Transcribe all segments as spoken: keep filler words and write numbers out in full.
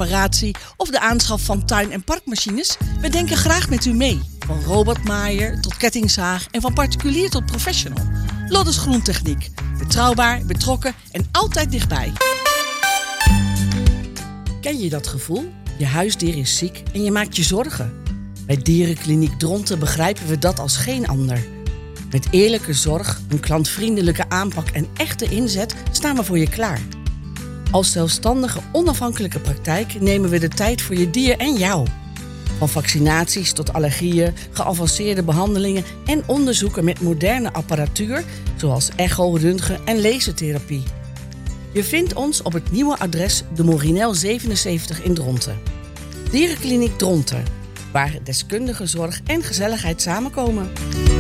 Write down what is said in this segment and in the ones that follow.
reparatie of de aanschaf van tuin- en parkmachines? We denken graag met u mee. Van robotmaaier tot kettingzaag en van particulier tot professional. Loddes Groentechniek. Betrouwbaar, betrokken en altijd dichtbij. Ken je dat gevoel? Je huisdier is ziek en je maakt je zorgen. Bij Dierenkliniek Dronten begrijpen we dat als geen ander. Met eerlijke zorg, een klantvriendelijke aanpak en echte inzet staan we voor je klaar. Als zelfstandige, onafhankelijke praktijk nemen we de tijd voor je dier en jou. Van vaccinaties tot allergieën, geavanceerde behandelingen en onderzoeken met moderne apparatuur, zoals echo, röntgen en lasertherapie. Je vindt ons op het nieuwe adres de Morinel zevenenzeventig in Dronten. Dierenkliniek Dronten, waar deskundige zorg en gezelligheid samenkomen.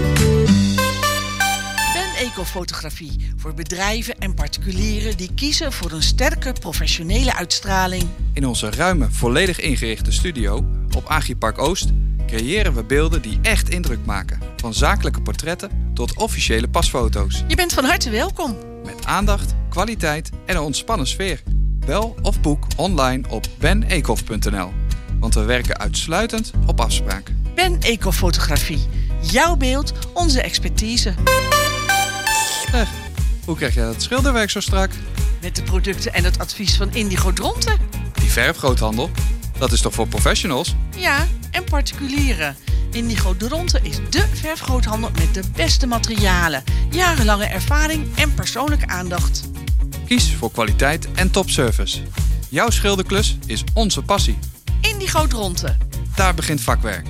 Ben Ecofotografie voor bedrijven en particulieren die kiezen voor een sterke professionele uitstraling. In onze ruime, volledig ingerichte studio op Agripark Oost creëren we beelden die echt indruk maken. Van zakelijke portretten tot officiële pasfoto's. Je bent van harte welkom. Met aandacht, kwaliteit en een ontspannen sfeer. Bel of boek online op ben ecof punt n l. Want we werken uitsluitend op afspraak. Ben Ecofotografie. Jouw beeld, onze expertise. Zeg, hoe krijg jij dat schilderwerk zo strak? Met de producten en het advies van Indigo Dronten. Die verfgroothandel, dat is toch voor professionals? Ja, en particulieren. Indigo Dronten is dé verfgroothandel met de beste materialen, jarenlange ervaring en persoonlijke aandacht. Kies voor kwaliteit en topservice. Jouw schilderklus is onze passie. Indigo Dronten. Daar begint vakwerk.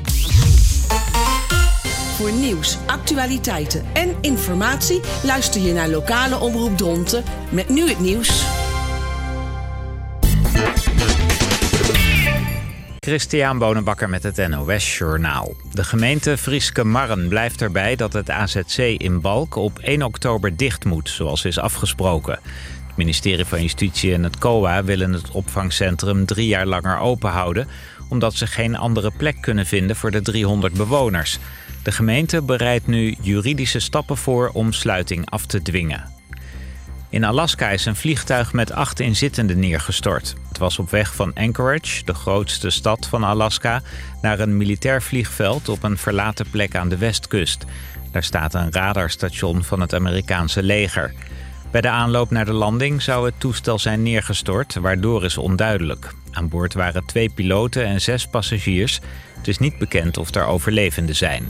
Voor nieuws, actualiteiten en informatie luister je naar lokale omroep Dronten met nu het nieuws. Christian Bonenbakker met het N O S Journaal. De gemeente Frieske Marren blijft erbij dat het A Z C in Balk op één oktober dicht moet, zoals is afgesproken. Het ministerie van Justitie en het C O A willen het opvangcentrum drie jaar langer open houden, omdat ze geen andere plek kunnen vinden voor de driehonderd bewoners. De gemeente bereidt nu juridische stappen voor om sluiting af te dwingen. In Alaska is een vliegtuig met acht inzittenden neergestort. Het was op weg van Anchorage, de grootste stad van Alaska, naar een militair vliegveld op een verlaten plek aan de westkust. Daar staat een radarstation van het Amerikaanse leger. Bij de aanloop naar de landing zou het toestel zijn neergestort, waardoor is onduidelijk. Aan boord waren twee piloten en zes passagiers. Het is niet bekend of er overlevenden zijn.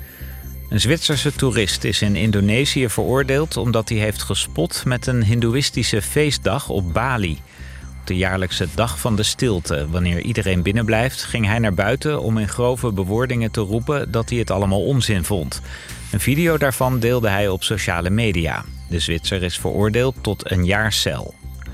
Een Zwitserse toerist is in Indonesië veroordeeld omdat hij heeft gespot met een hindoeïstische feestdag op Bali. Op de jaarlijkse dag van de stilte, wanneer iedereen binnenblijft, ging hij naar buiten om in grove bewoordingen te roepen dat hij het allemaal onzin vond. Een video daarvan deelde hij op sociale media. De Zwitser is veroordeeld tot een jaar cel.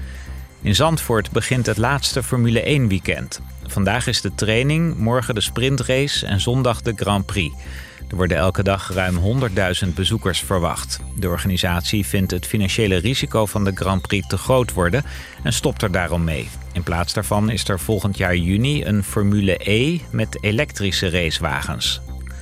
In Zandvoort begint het laatste Formule één weekend. Vandaag is de training, morgen de sprintrace en zondag de Grand Prix. Er worden elke dag ruim honderdduizend bezoekers verwacht. De organisatie vindt het financiële risico van de Grand Prix te groot worden en stopt er daarom mee. In plaats daarvan is er volgend jaar juni een Formule E met elektrische racewagens.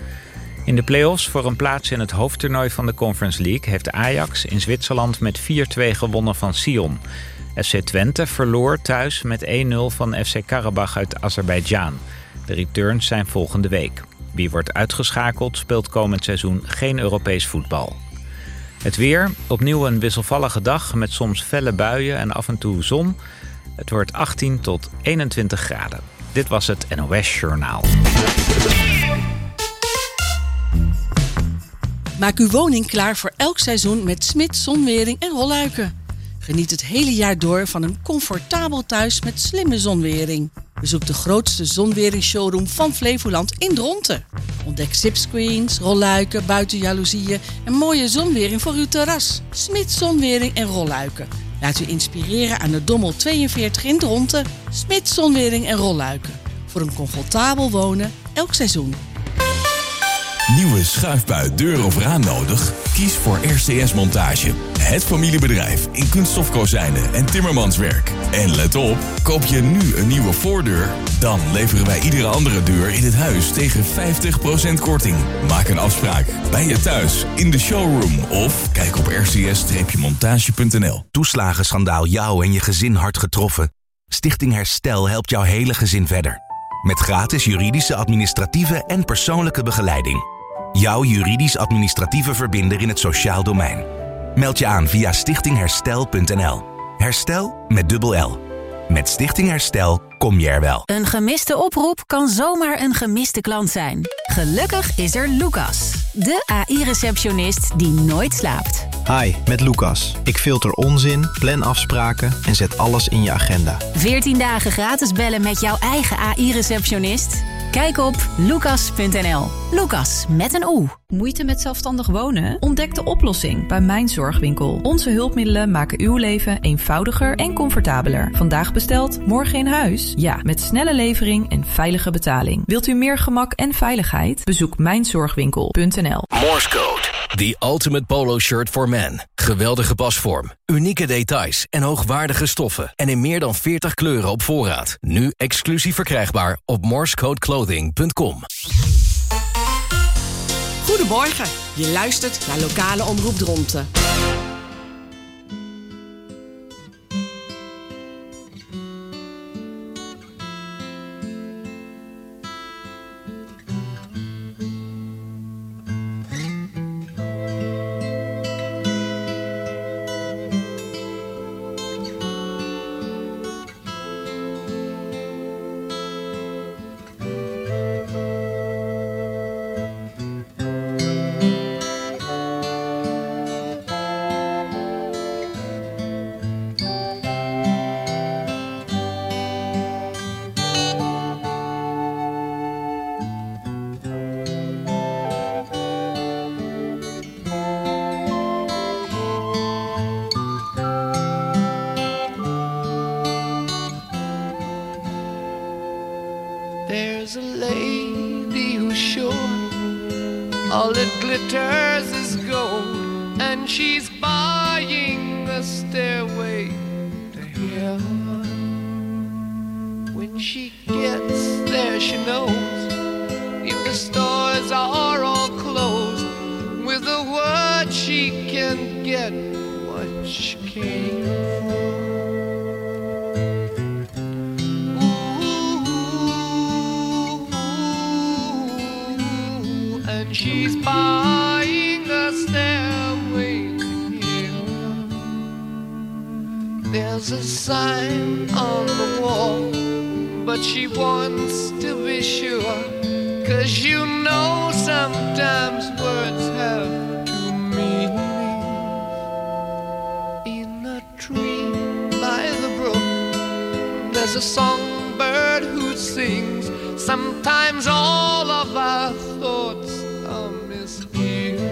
In de play-offs voor een plaats in het hoofdtoernooi van de Conference League heeft Ajax in Zwitserland met vier twee gewonnen van Sion. F C Twente verloor thuis met één nul van F C Karabach uit Azerbeidzjan. De returns zijn volgende week. Wie wordt uitgeschakeld speelt komend seizoen geen Europees voetbal. Het weer, opnieuw een wisselvallige dag met soms felle buien en af en toe zon. Het wordt achttien tot eenentwintig graden. Dit was het N O S Journaal. Maak uw woning klaar voor elk seizoen met Smits Zonwering en Rolluiken. Geniet het hele jaar door van een comfortabel thuis met slimme zonwering. Bezoek de grootste zonweringsshowroom van Flevoland in Dronten. Ontdek zipscreens, rolluiken, buitenjaloezieën en mooie zonwering voor uw terras. Smits Zonwering en Rolluiken. Laat u inspireren aan de Dommel tweeënveertig in Dronten. Smits Zonwering en Rolluiken. Voor een comfortabel wonen elk seizoen. Nieuwe schuifbui, deur of raam nodig? Kies voor R C S Montage. Het familiebedrijf in kunststofkozijnen en timmermanswerk. En let op, koop je nu een nieuwe voordeur, dan leveren wij iedere andere deur in het huis tegen vijftig procent korting. Maak een afspraak bij je thuis, in de showroom of kijk op r c s montage punt n l. Toeslagenschandaal jou en je gezin hard getroffen? Stichting Herstel helpt jouw hele gezin verder. Met gratis juridische, administratieve en persoonlijke begeleiding. Jouw juridisch-administratieve verbinder in het sociaal domein. Meld je aan via stichting herstel punt n l. Herstel met dubbel L. Met Stichting Herstel kom je er wel. Een gemiste oproep kan zomaar een gemiste klant zijn. Gelukkig is er Lucas, de A I-receptionist die nooit slaapt. Hi, met Lucas. Ik filter onzin, plan afspraken en zet alles in je agenda. veertien dagen gratis bellen met jouw eigen A I-receptionist? Kijk op lucas punt n l. Lucas met een O. Moeite met zelfstandig wonen? Ontdek de oplossing bij Mijn Zorgwinkel. Onze hulpmiddelen maken uw leven eenvoudiger en comfortabeler. Vandaag besteld, morgen in huis? Ja, met snelle levering en veilige betaling. Wilt u meer gemak en veiligheid? Bezoek mijn zorgwinkel punt n l. Morse Code, the ultimate polo shirt for men. Geweldige pasvorm, unieke details en hoogwaardige stoffen. En in meer dan veertig kleuren op voorraad. Nu exclusief verkrijgbaar op morsecodeclothing punt com. Goedemorgen, je luistert naar Lokale Omroep Dronten. There's a lady who's sure all that glitters is gold, and she's buying a stairway to heaven. When she gets there, she knows if the stores are all closed, with a word she can get what she came for. She's buying a stairway to heaven. There's a sign on the wall, but she wants to be sure, 'cause you know sometimes words have two meanings. In a tree by the brook, there's a songbird who sings. Sometimes all of our thoughts are misgiven.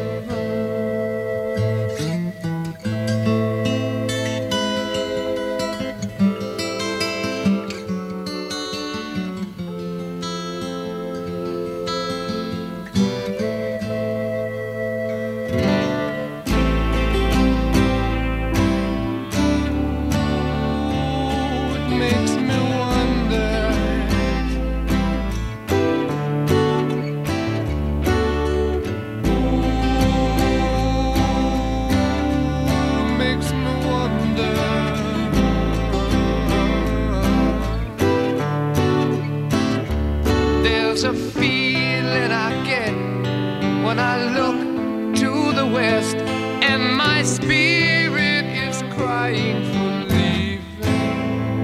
There's a feeling I get when I look to the west, and my spirit is crying for leaving.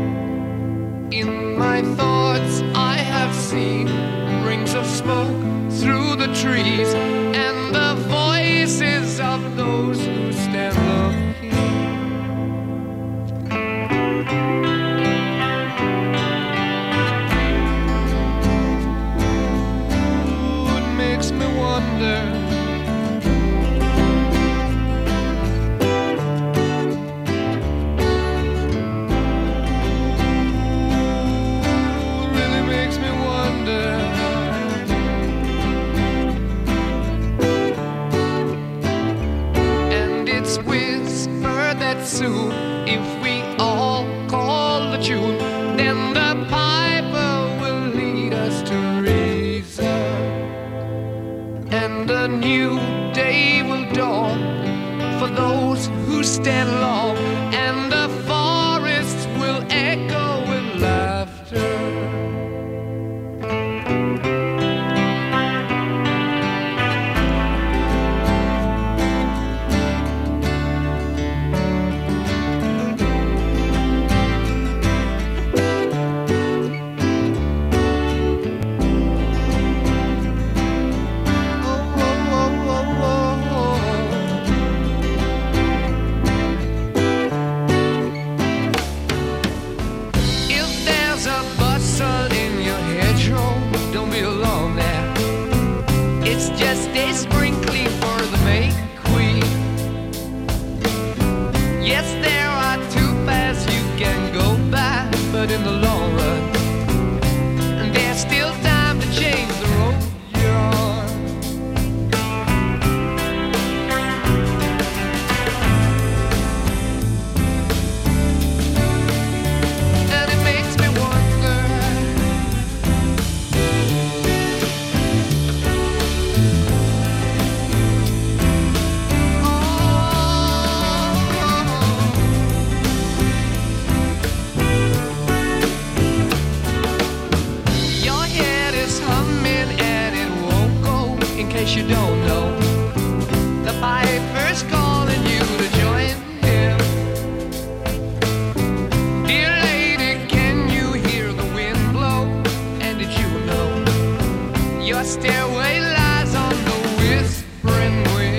In my thoughts I have seen rings of smoke through the trees, and the voices of those who stand looking. Soon, if we all call the tune, then the piper will lead us to reason, and a new day will dawn for those who stand long, and the forests will echo with case you don't know, the piper's calling you to join him. Dear lady, can you hear the wind blow? And did you know your stairway lies on the whispering wind?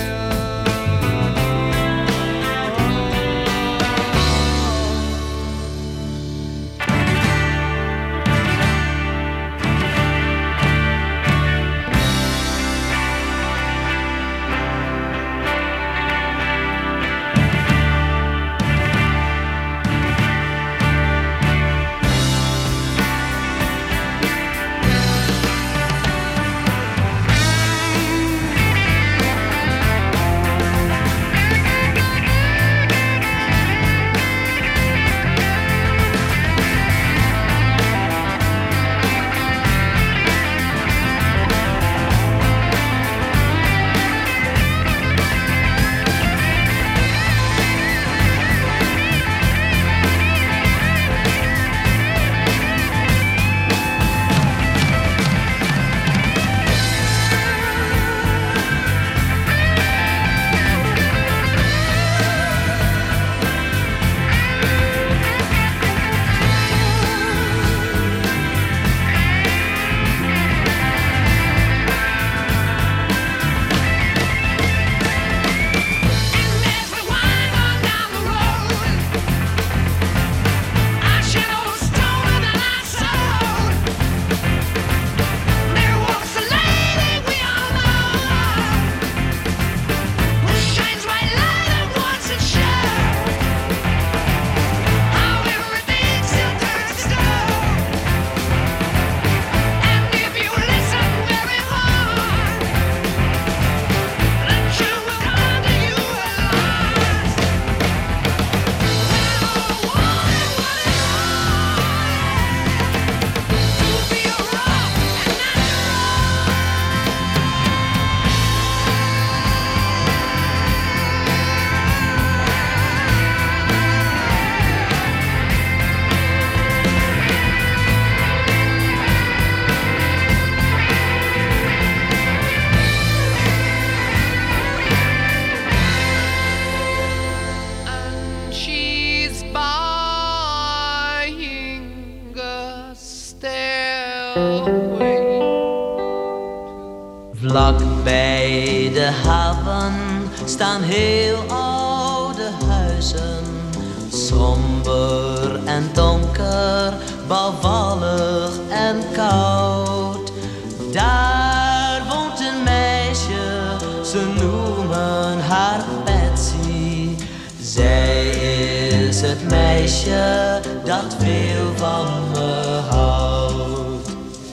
Vlak bij de haven staan heel oude huizen, somber en donker, bouwvallig en koud. Daar woont een meisje, ze noemen haar Betsy. Zij is het meisje dat veel van me houdt.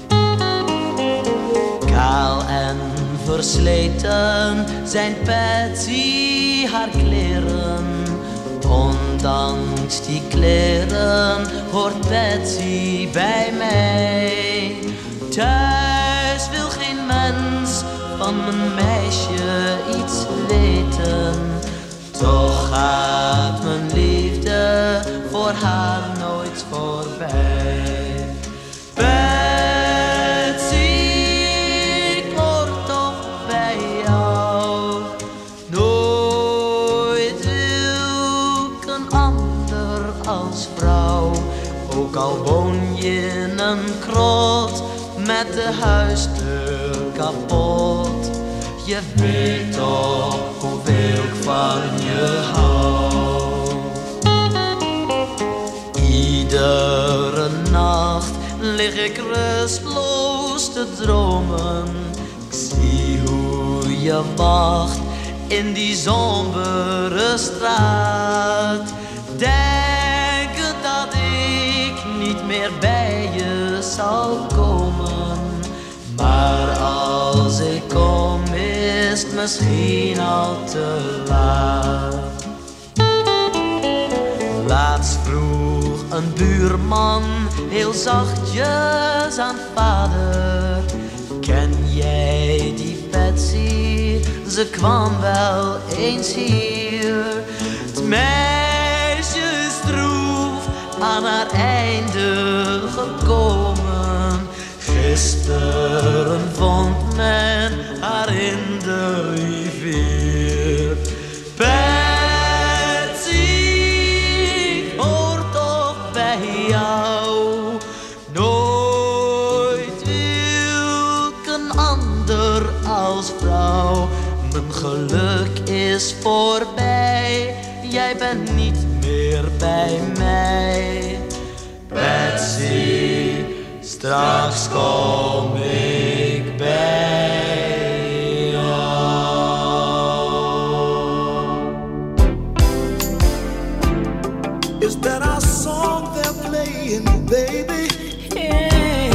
Kaal en versleten zijn Betsy haar kleren. Ondanks die kleren hoort Betsy bij mij. Thuis wil geen mens van mijn meisje iets weten. Toch gaat mijn liefde voor haar nooit voorbij. Betsy, ik hoor toch bij jou. Nooit wil ik een ander als vrouw. Ook al woon je in een krot met de huisdeur kapot. Je weet toch hoeveel ik van je hou. Iedere nacht lig ik rustloos te dromen. Ik zie hoe je wacht in die sombere straat. Denken dat ik niet meer bij je zal komen. Maar als ik kom is het misschien al te laat. Laatst vroeg een buurman heel zachtjes aan vader: ken jij die Betsy? Ze kwam wel eens hier. Het meisje is droef aan haar einde gekomen. Gisteren Ellen vond men haar in de rivier. Betsy, ik hoor toch bij jou. Nooit wilk een ander als vrouw. Mijn geluk is voorbij, jij bent niet meer bij mij. Betsy, straks kom ik bij jou. Is that our song they're playing, baby? Yeah.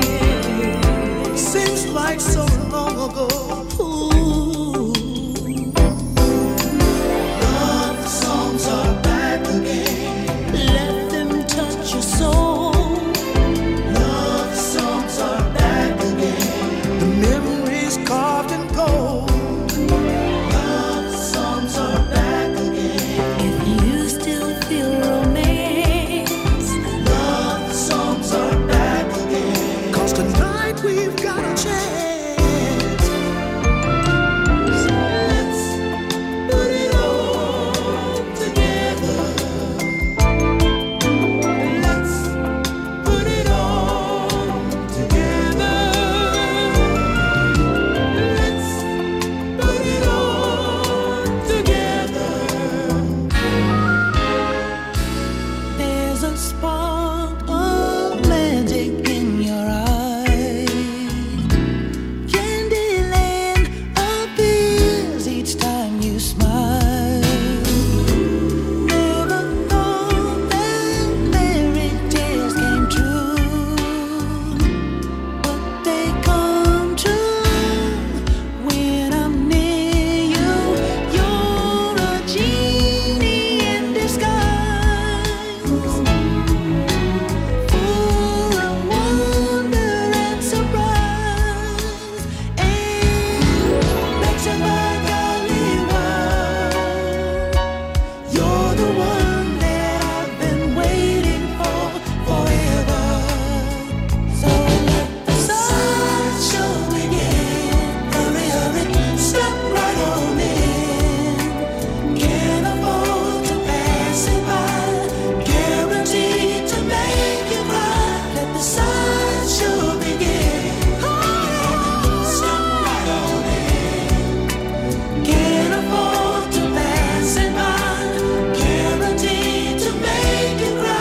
Seems like so long ago. Ooh. Love songs are back again. Let them touch your soul. Love songs are back again. The memories carved in gold. Love songs are back again. If you still feel romance, love songs are back again. 'Cause tonight we've got a chance. Let's put it all together. Let's put it all together. Let's put it all together. There's a spark of magic in your eyes. Candyland appears each time you smile. Never thought that fairy tales came true, but they come true when I'm near you. You're a genie in disguise, full of wonder and surprise, and makes you my golly wild. You're the one that I've been waiting for forever. So let the sideshow begin. Hurry, hurry, step right on in. Can't afford to pass it by. Guaranteed to make you cry. Let the sideshow begin. Step right on in. Can't afford to pass it by. Guaranteed to make you cry.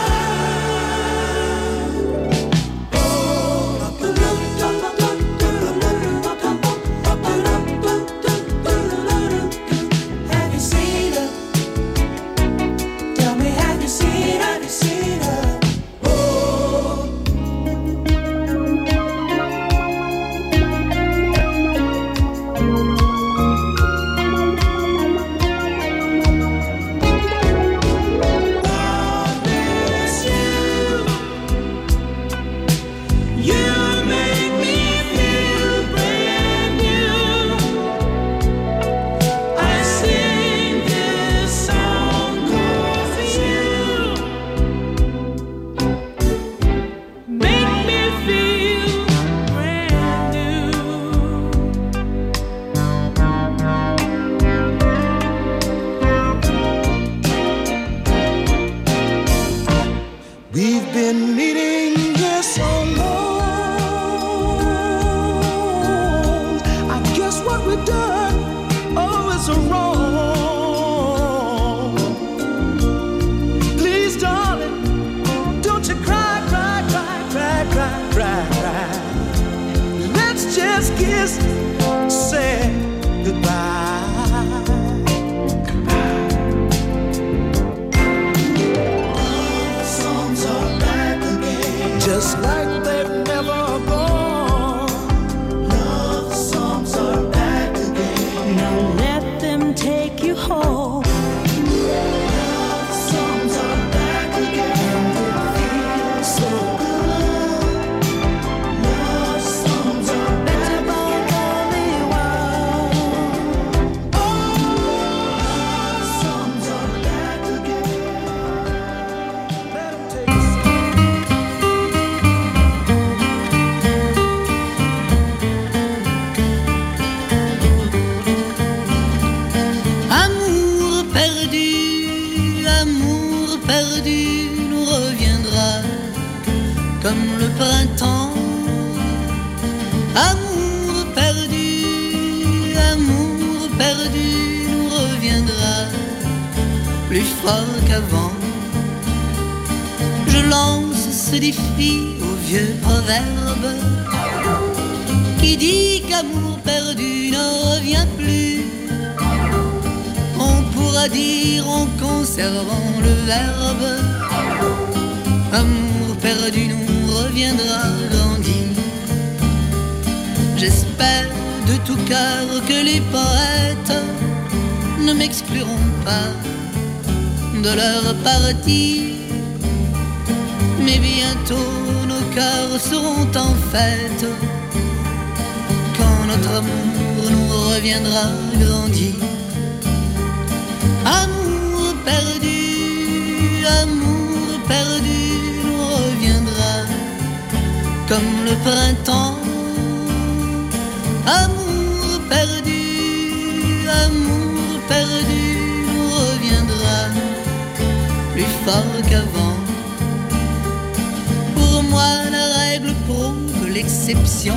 Have you seen her? Tell me, have you seen, have you seen her? Oh. Promise you, you make me feel brand new. I sing this song 'cause you make me feel brand new. We've been needing this so long. I guess what we've done, oh, is wrong. Please, darling, don't you cry, cry, cry, cry, cry, cry, cry. Let's just kiss, say goodbye. Love songs are back again, just like they've never gone. Love songs are back again. Now let them take you home. Love songs are back again. It feels so good. Love songs are back again. printemps. Amour perdu, amour perdu nous reviendra plus fort qu'avant. Je lance ce défi au vieux proverbe qui dit qu'amour perdu ne revient plus. On pourra dire en conservant le verbe, amour perdu nous reviendra grandi. J'espère de tout cœur que les poètes ne m'excluront pas de leur partie. Mais bientôt nos cœurs seront en fête quand notre amour nous reviendra grandi. Amour perdu, amour perdu nous reviendra comme le printemps. Amour perdu, amour perdu nous reviendra plus fort qu'avant. Pour moi la règle prouve l'exception,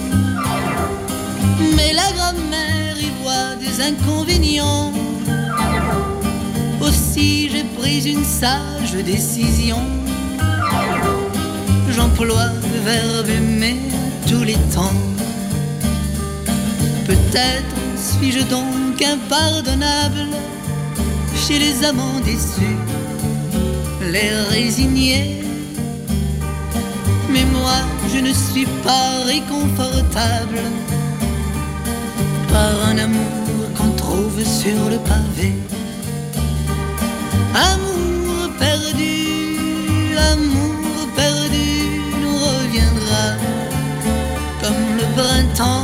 mais la grammaire y voit des inconvénients. Aussi j'ai pris une sage décision, j'emploie le verbe aimer à tous les temps. Peut-être suis-je donc impardonnable chez les amants déçus, les résignés. Mais moi je ne suis pas réconfortable par un amour qu'on trouve sur le pavé. Amour perdu, amour perdu nous reviendra comme le printemps.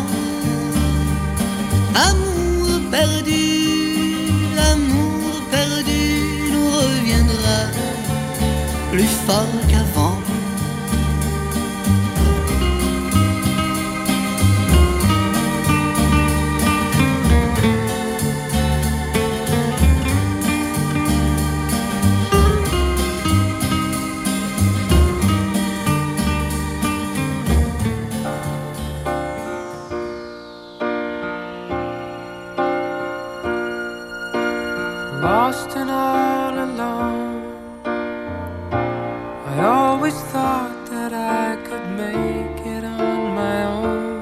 Amour perdu, amour perdu nous reviendra plus fort qu'avant. Lost and all alone, I always thought that I could make it on my own.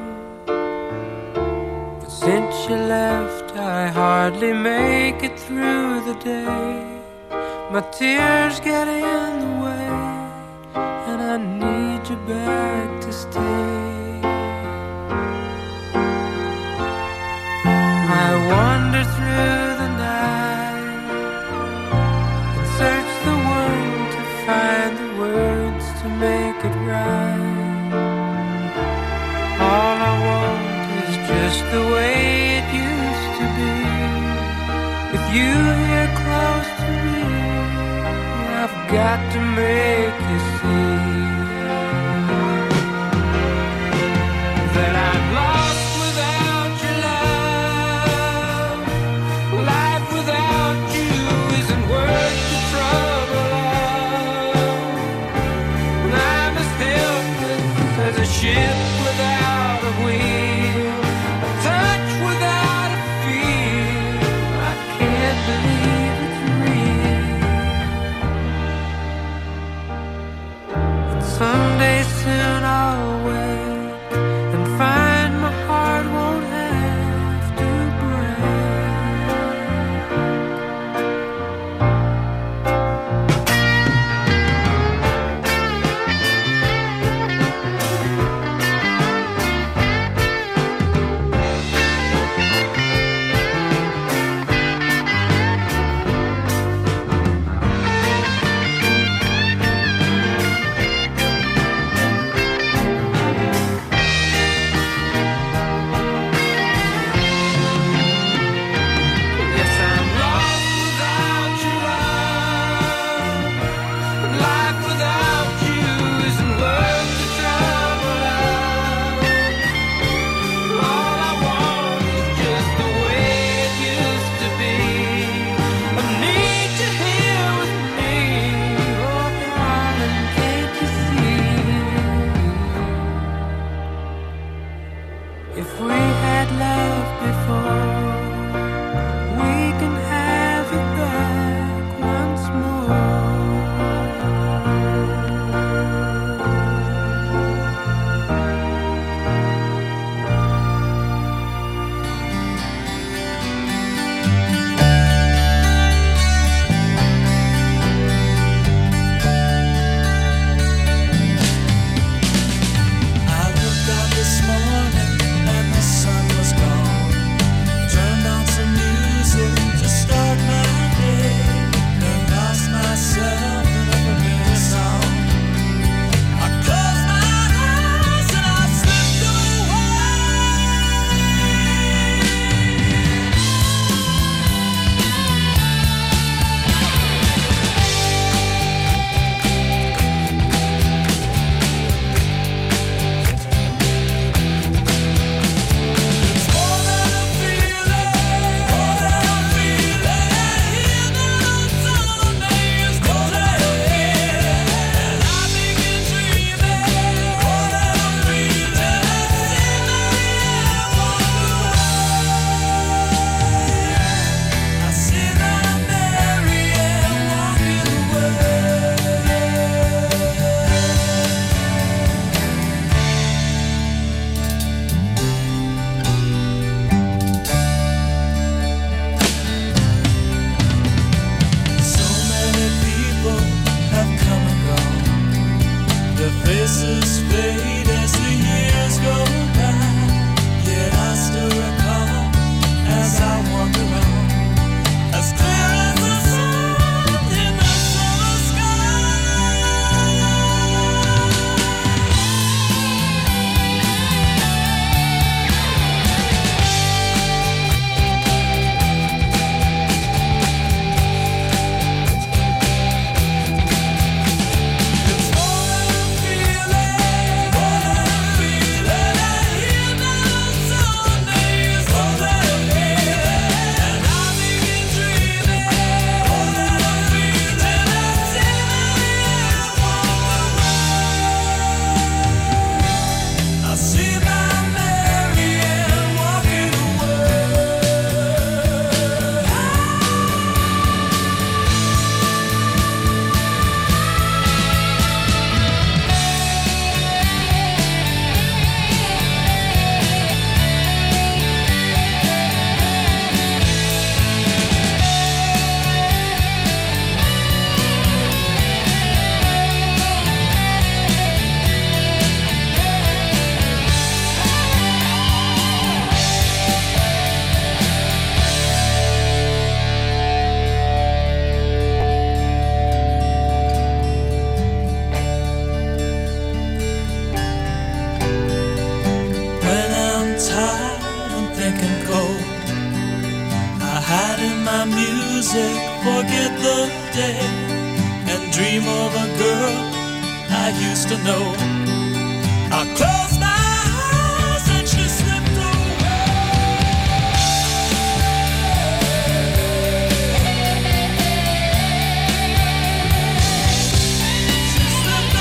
But since you left, I hardly make it through the day. My tears get in the way, and I need you back to stay. I wander through the night, search the world to find the words to make it right. All I want is just the way it used to be, with you here close to me. I've got to make you see that I'm lost without your love. Life without you isn't worth the trouble of. I'm as helpless as a ship without a wheel, a touch without a feel. I can't believe it's real. And someday soon I'll wake and find my heart won't have to break. my music, forget the day, and dream of a girl I used to know. I close my eyes and she slipped away. She slipped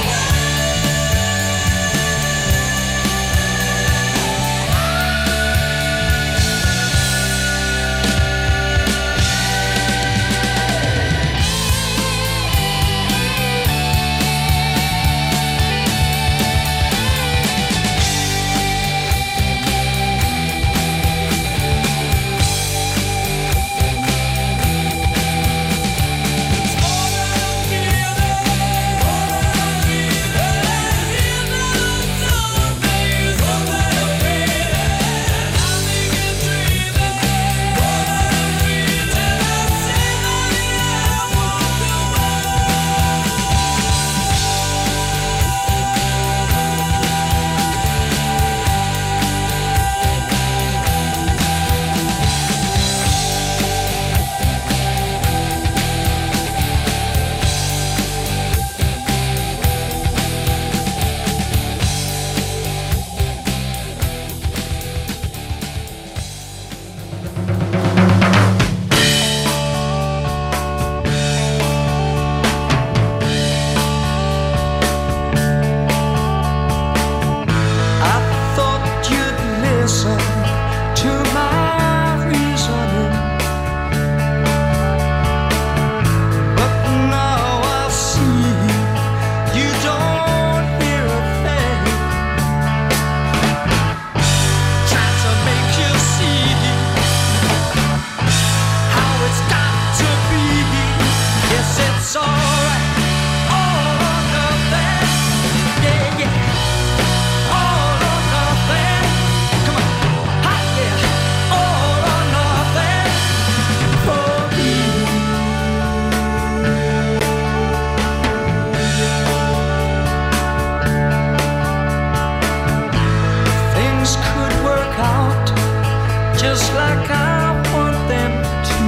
just like I want them to.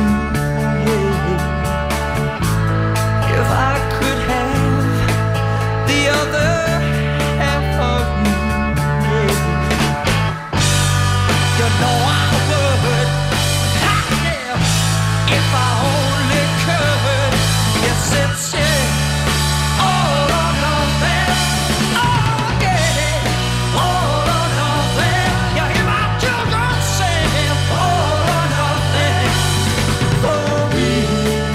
If I could have the other half of you, you know I would. Yeah. If I only could. Yes, it's yeah. All or nothing. Oh yeah. All or nothing. You hear my children sing. All or nothing for me.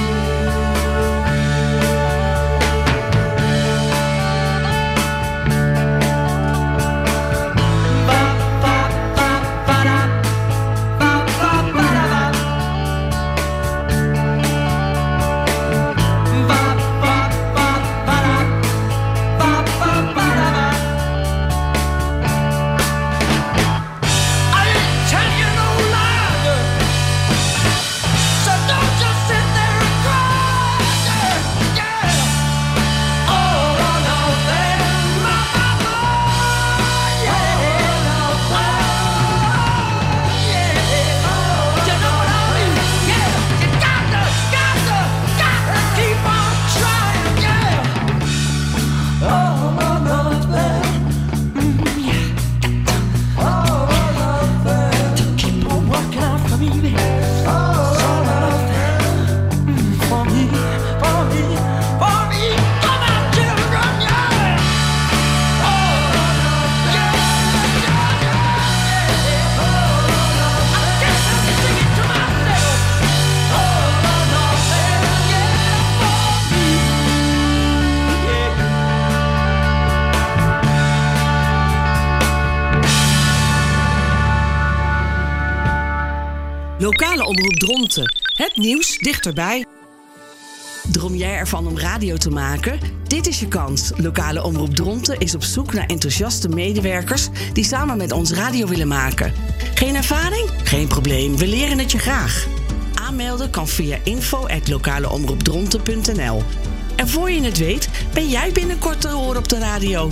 Lokale omroep Dronten. Het nieuws dichterbij. Droom jij ervan om radio te maken? Dit is je kans. Lokale omroep Dronten is op zoek naar enthousiaste medewerkers die samen met ons radio willen maken. Geen ervaring? Geen probleem. We leren het je graag. Aanmelden kan via info at lokaleomroepdronten punt n l. En voor je het weet, ben jij binnenkort te horen op de radio.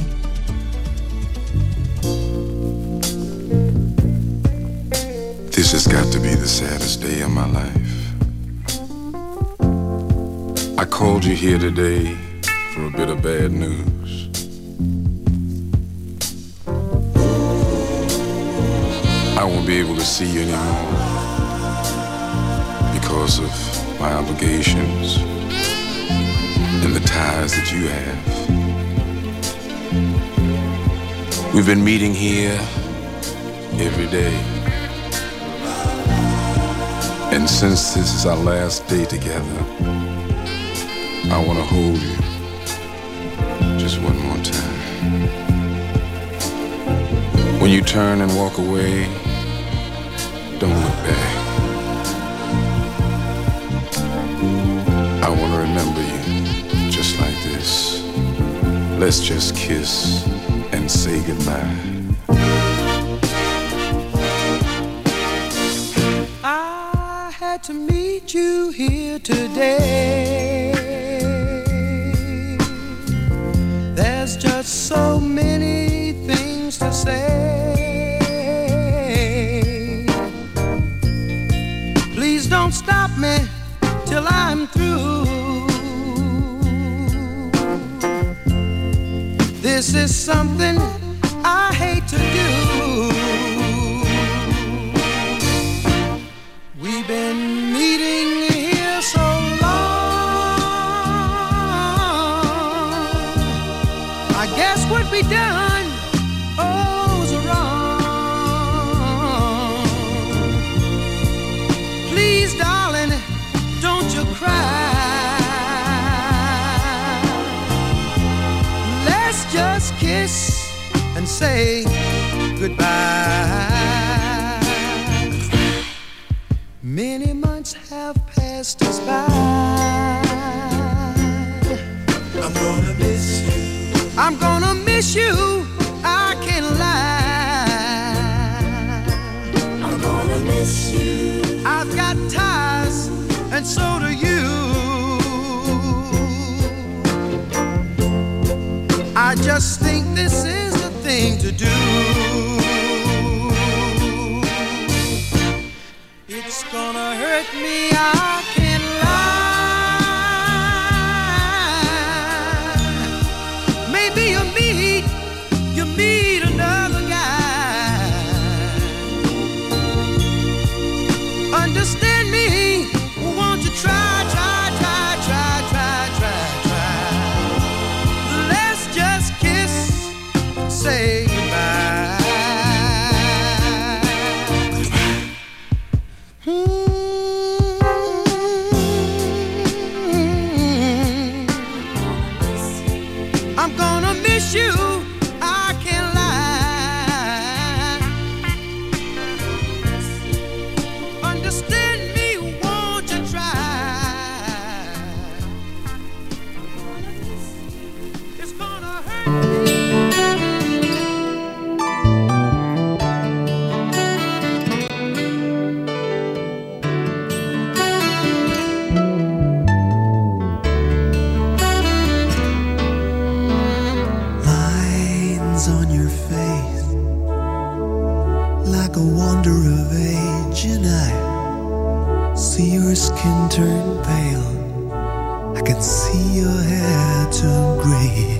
This has got to be the saddest day of my life. called you here today for a bit of bad news. I won't be able to see you anymore because of my obligations and the ties that you have. We've been meeting here every day. And since this is our last day together, I want to hold you just one more time. When you turn and walk away, don't look back. I want to remember you just like this. Let's just kiss and say goodbye. I had to meet you here today. There's just so many things to say. Please don't stop me till I'm through. This is something I hate to do. We've been meeting here so long. I guess what we done, oh, was wrong. Please, darling, don't you cry. Let's just kiss and say goodbye. Many months have passed us by. I'm gonna miss you. I'm gonna miss you. I can't lie. I'm gonna miss you. I've got ties, and so do you. I just think this is the thing to do. It's gonna hurt me, I can't lie. Maybe you meet, you meet another guy. Understand me, won't you try, try, try, try, try, try, try. Let's just kiss and say goodbye. I'm gonna miss you, I can't lie. Understand me, won't you try? It's gonna hurt me. Lines on your face, like a wonder of age, and I see your skin turn pale. I can see your hair turn gray.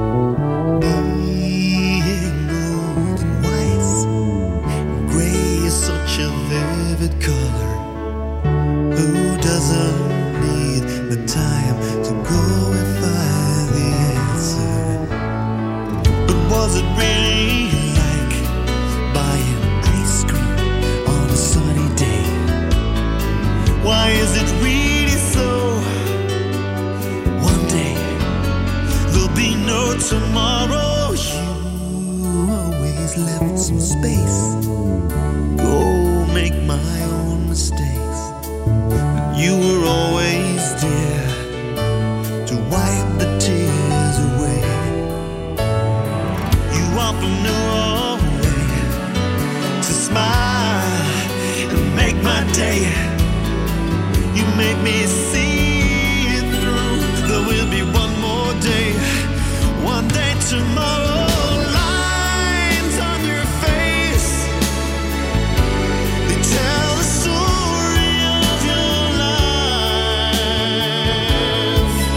Being gold and white, gray is such a vivid color. Who doesn't need the time to go and find the answer? But was it really like buying ice cream on a sunny day? Why is it really so? One day there'll be no tomorrow. You always left some space. Go make my own mistakes. But you were always there to wipe the tears away. You often knew a way to smile and make my day. You made me see it through. There will be one more day, one day tomorrow. Lines on your face, they tell the story of your life.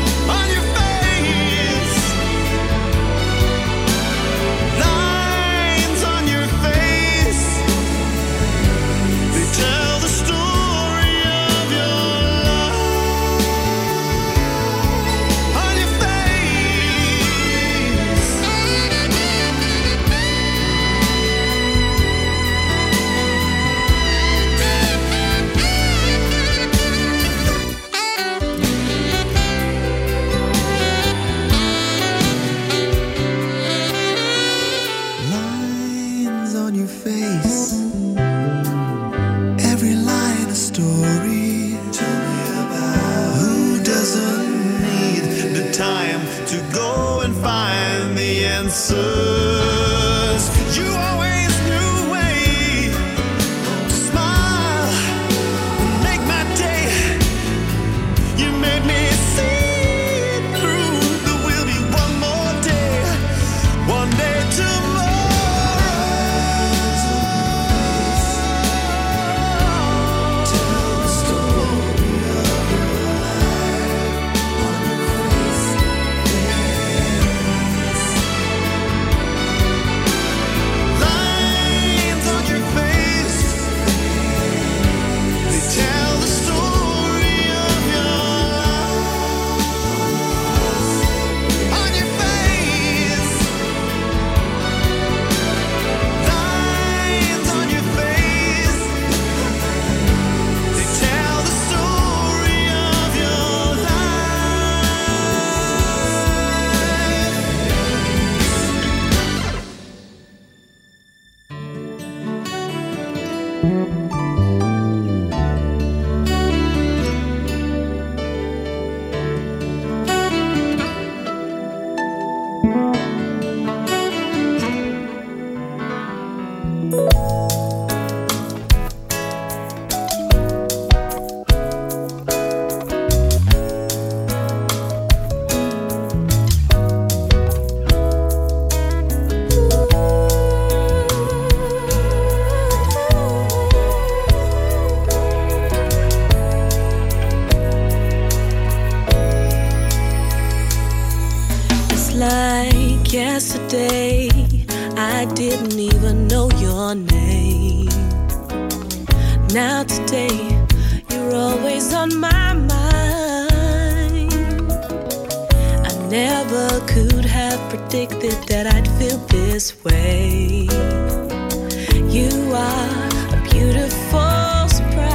didn't even know your name. Now today, you're always on my mind. I never could have predicted that I'd feel this way. You are a beautiful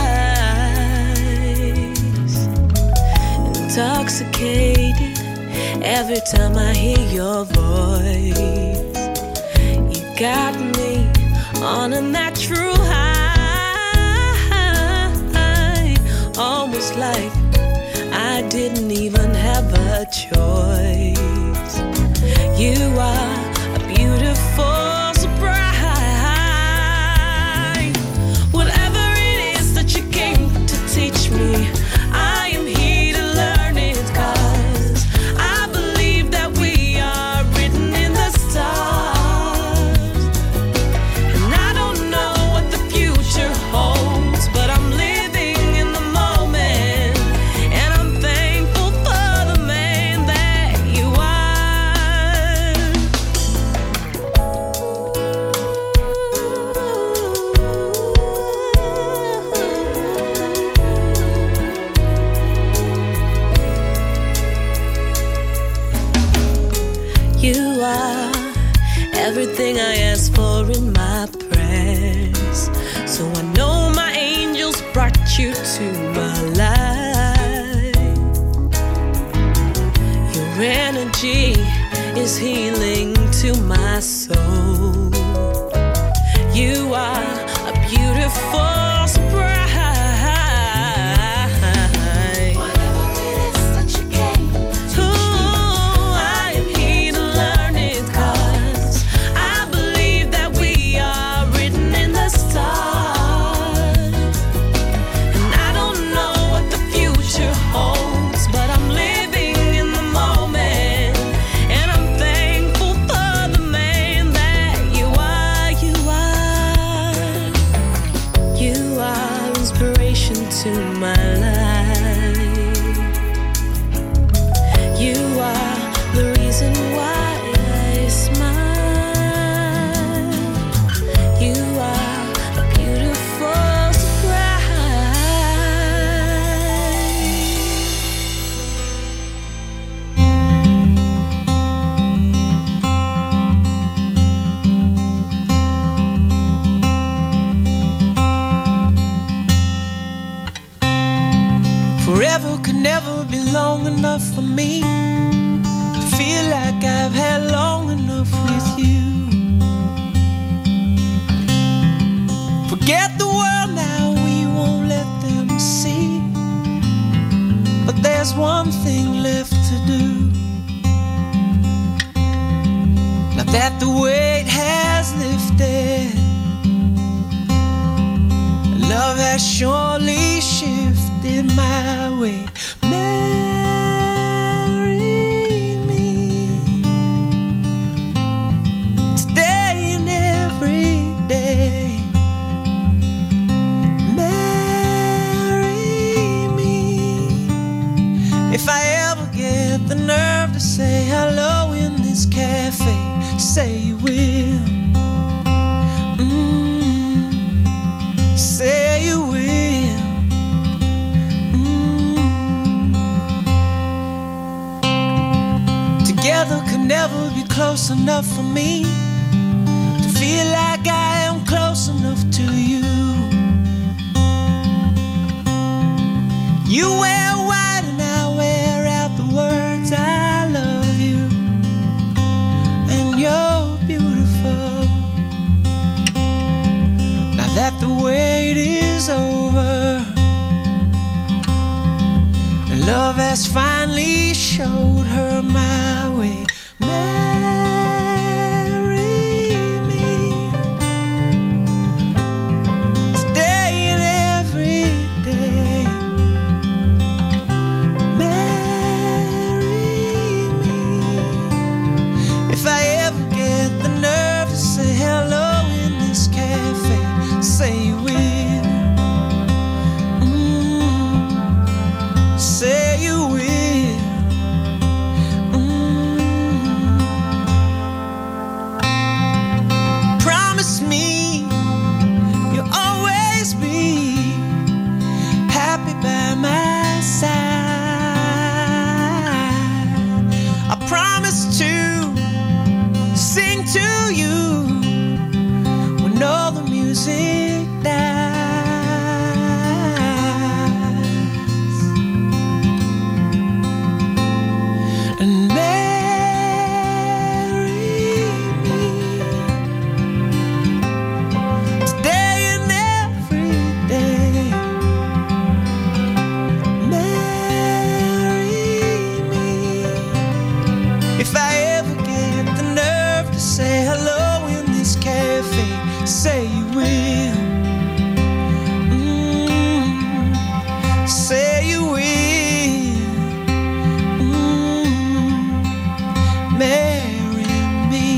surprise. Intoxicated every time I hear your voice. You got me on a natural high. Almost like I didn't even have a choice. You are a beautiful surprise. Whatever it is that you came to teach me, I am here to learn it, 'cause I believe that we are written in the stars. And I don't know what the future holds, but I'm living everything I asked for in my prayers. So I know my angels brought you to my life. Your energy is healing to my soul. You are a beautiful surprise. To my life, you are the reason why I smile. You are a beautiful Forever could never be long enough for me to feel like I've had long enough with you. Forget the world now, we won't let them see. But there's one thing left to do. Now that the weight has lifted, love has surely shifted my way. Marry me today and every day. Marry me. If I ever get the nerve to say hello in this cafe, say you will. Mm, say you will. Together could never be close enough for me to feel like I am close enough to you. You wear white and I wear out the words I love you, and you're beautiful. Now that the wait is over and love has finally showed her my way. Marry me today and every day. Marry me. If I ever get the nerve to say hello in this cafe, say you will. Mm, say you will. Mm. promise me you'll always be happy by my side. I promise to sing to you when all the music dies. And marry me today and every day. Marry me if I ever get the nerve to say hello in this cafe. Say you will. Mm, say you will. Mm, marry me.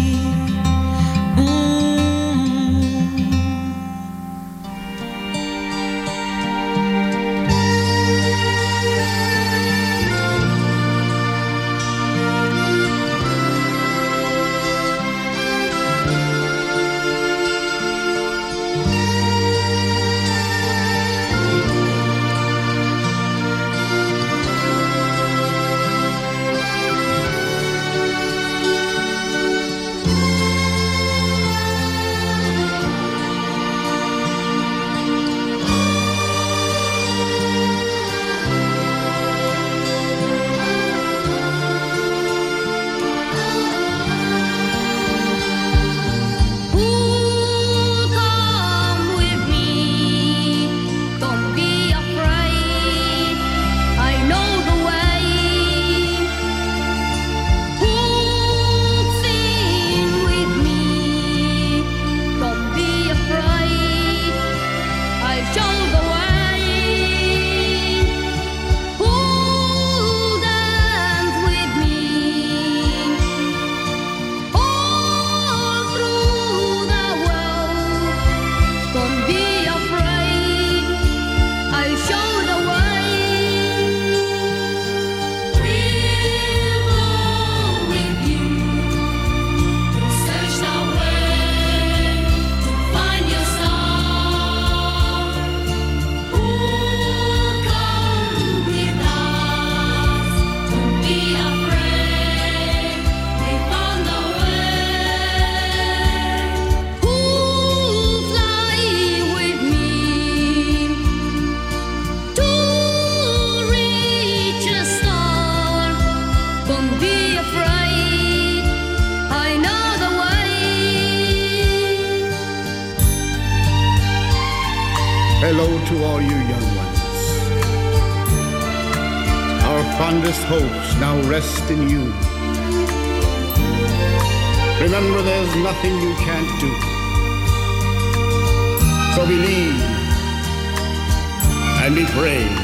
Hello to all you young ones. Our fondest hopes now rest in you. Remember, there's nothing you can't do. So believe and be brave.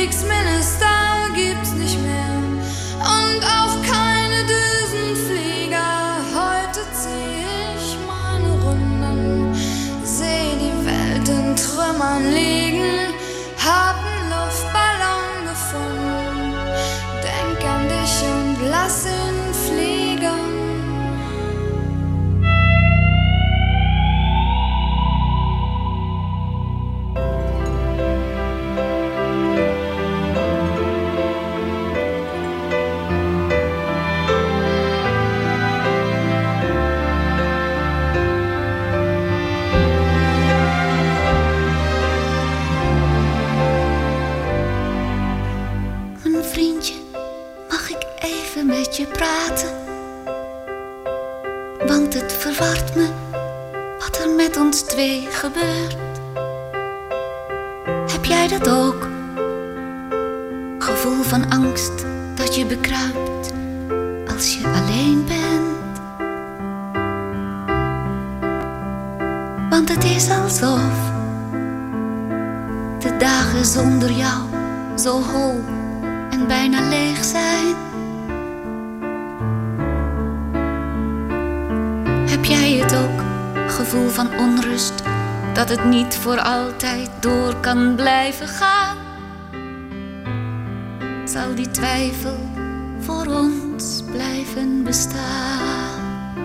Kriegsminister gibt's nicht mehr und auch keine Düsenflieger. Heute zieh ich meine Runden, seh die Welt in Trümmern liegen, hab einen Luftballon gefunden, denk an dich und lass ihn fliegen. Met je praten, want het verwart me wat er met ons twee gebeurt. Heb jij dat ook? Gevoel van angst dat je bekruipt als je alleen bent. Want het is alsof de dagen zonder jou zo hol en bijna leeg zijn. Heb jij het ook, gevoel van onrust, dat het niet voor altijd door kan blijven gaan? Zal die twijfel voor ons blijven bestaan?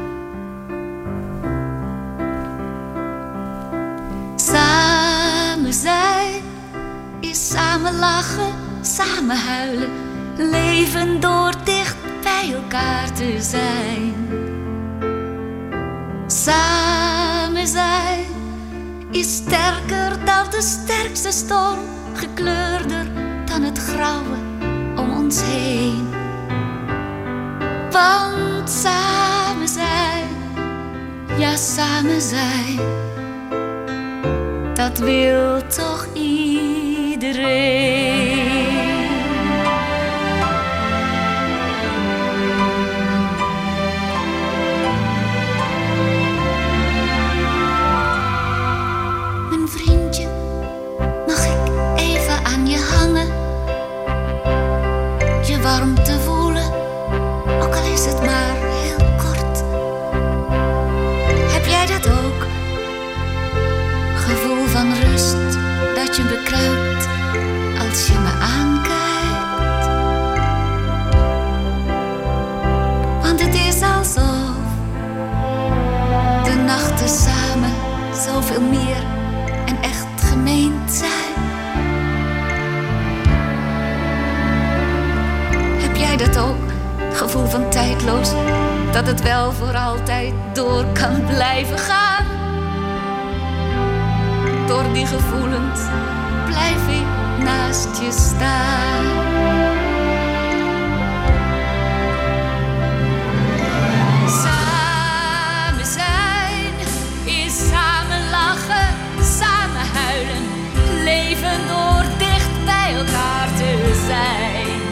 Samen zijn is samen lachen, samen huilen, leven door dicht bij elkaar te zijn. Samen zijn is sterker dan de sterkste storm, gekleurder dan het grauwe om ons heen. Want samen zijn, ja samen zijn, dat wil toch iedereen. Warm te voelen, ook al is het maar heel kort. Heb jij dat ook? Gevoel van rust dat je bekruipt als je me aankijkt. Want het is alsof de nachten samen zoveel meer en echt gemeend zijn. Jij dat ook? Gevoel van tijdloos, dat het wel voor altijd door kan blijven gaan. Door die gevoelens blijf ik naast je staan. Samen zijn is samen lachen, samen huilen, leven door dicht bij elkaar te zijn.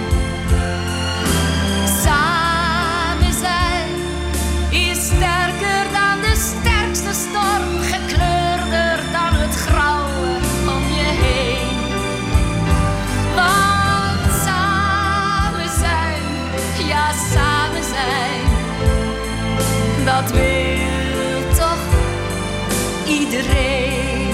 Storm, gekleurder dan het grauwe om je heen. Want samen zijn, ja samen zijn, dat wil toch iedereen.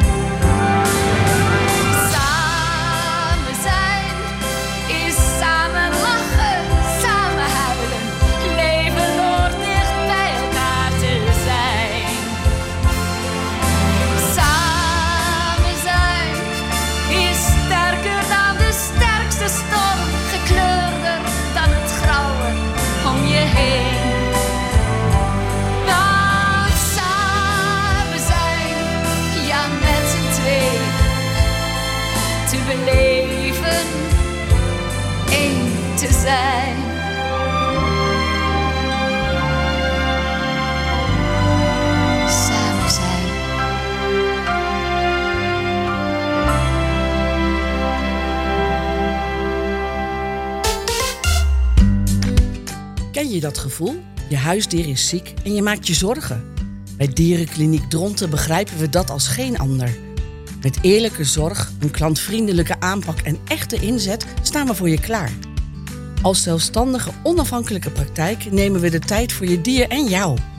Samen zijn is samen lachen, samen huilen, leven door dicht bij elkaar te zijn. Storm, gekleurder dan het grauwe om je heen. Want samen zijn, ja met z'n twee, te beleven, één te zijn. Samen zijn. Ken je dat gevoel? Je huisdier is ziek en je maakt je zorgen. Bij Dierenkliniek Dronten begrijpen we dat als geen ander. Met eerlijke zorg, een klantvriendelijke aanpak en echte inzet staan we voor je klaar. Als zelfstandige onafhankelijke praktijk nemen we de tijd voor je dier en jou.